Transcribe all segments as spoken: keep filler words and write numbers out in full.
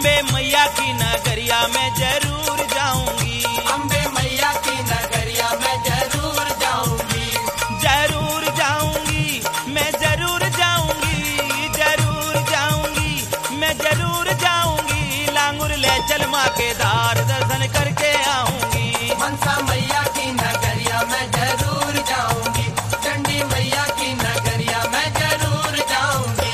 अम्बे मैया की नगरिया में जरूर जाऊंगी, अम्बे मैया की नगरिया में जरूर जाऊंगी, जरूर जाऊंगी, मैं जरूर जाऊंगी, जरूर जाऊंगी, मैं जरूर जाऊंगी। लांगुर ले चल माँ के दार दर्शन करके आऊंगी। मनसा मैया की नगरिया में जरूर जाऊंगी, चंडी मैया की नगरिया में जरूर जाऊंगी।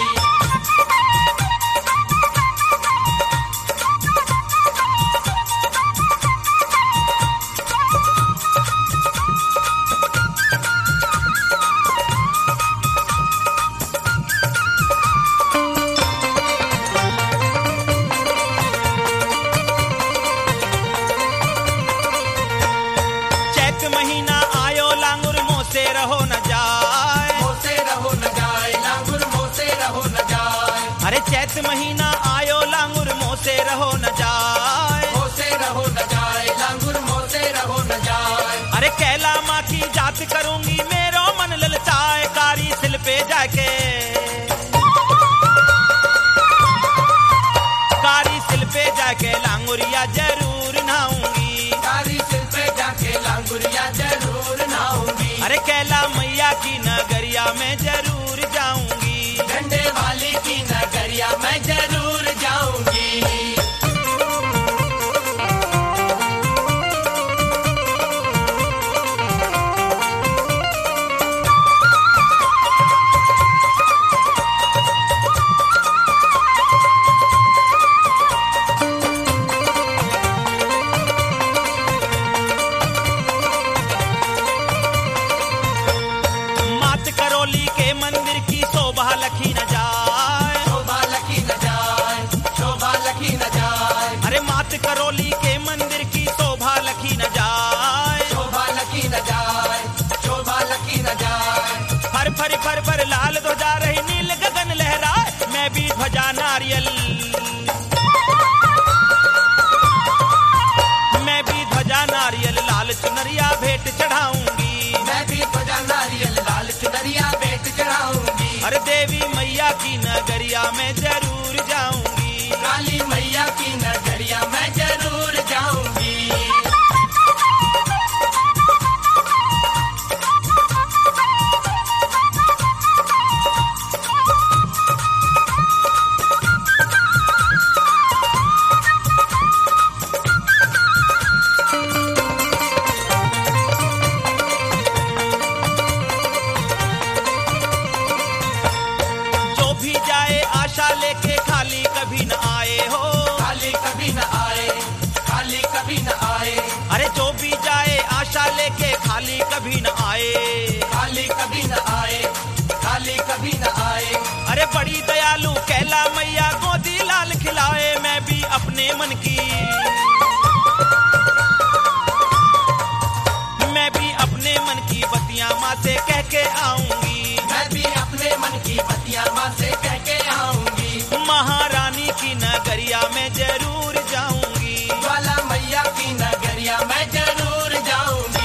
महीना आयो लांगुर मोसे रहो न जाए, मोसे रहो न जाए, लांगुर मोसे रहो न जाए। अरे चैत महीना आयो लांगुर मोसे रहो न जाए, मोसे रहो न जाए, लांगुर मोसे रहो न जाए। अरे कैला माँ की जात करूंगी, मेरो मन ललचाए। कारी सिल पे जाके, कारी सिल पे जाके लांगुरिया जरूर नहाऊंगी, कारी सिल पे जाके लांगुरिया जरूर नहाऊंगी। अरे कैला मैया की नगरिया में जरूर जाऊंगी, झंडे वाली की नगरिया में जरूर जाऊंगी। करौली के मंदिर की शोभा लखी न जाए, शोभा लखी न जाए, शोभा लखी न जाए। अरे मात करौली के मंदिर की शोभा लखी न जाए, शोभा लखी न जाए, शोभा लखी न जाए। फर फर फर फर लाल ध्वजा रही, नील गगन लहराए। मैं भी ध्वजा नारियल, मैं भी ध्वजा नारियल लाल चुनरिया भेंट चढ़ाऊंगी, मैं भी ध्वजा नारियल लाल चुनरिया भेंट चढ़ाऊंगी। अरे देवी मैया की नगरिया में जरूर जाऊंगी, काली मैया की नगरिया में जरूर जाऊंगी। आशा लेके खाली कभी न आए हो, खाली कभी न आए, खाली कभी न आए। अरे जो भी जाए आशा लेके खाली कभी न आए, खाली कभी न आए, खाली कभी न आए। अरे बड़ी दयालु कैला मैया गोदी लाल खिलाए। मैं भी अपने मन की, मैं भी अपने मन की बतियां माँ से कह के आऊंगी, मैं भी अपने मन की बतियां माँ से कह के आऊंगी। महारानी की नगरिया में जरूर जाऊंगी, ज्वाला मैया की नगरिया में जरूर जाऊंगी।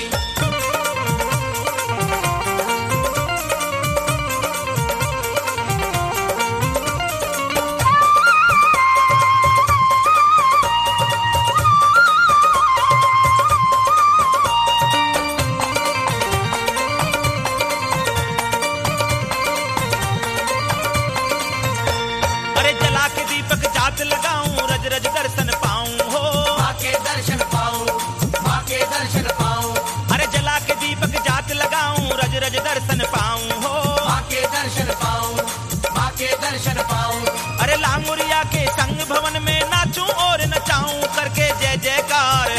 अरे जला के दीपक जात लगाऊं, रज रज दर्शन पाऊं हो, माँ के दर्शन पाऊं, माँ के दर्शन पाऊं। अरे जला के दीपक जात लगाऊं, रज रज दर्शन पाऊं हो, माँ के दर्शन पाऊं, माँ के दर्शन पाऊं। अरे लांगुरिया के संग भवन में नाचूं और नचाऊं, करके जय जयकार,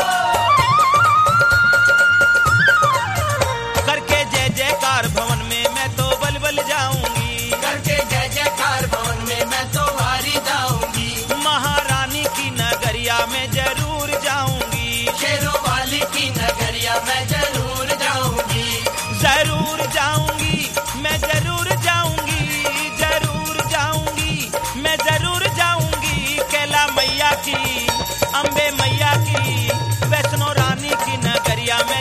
करके जय जयकार भवन में मैं तो बल बल जाऊंगी, करके जय जयकार भवन में मैं तो हारी जाऊंगी। महारानी की नगरिया में जरूर जाऊंगी, शेरों वाली की नगरिया में जरूर जाऊंगी, जरूर जाऊंगी, मैं जरूर जाऊंगी, जरूर जाऊंगी, मैं जरूर जाऊंगी। कैला मैया की, अम्बे मैया की, वैष्णो रानी की नगरिया में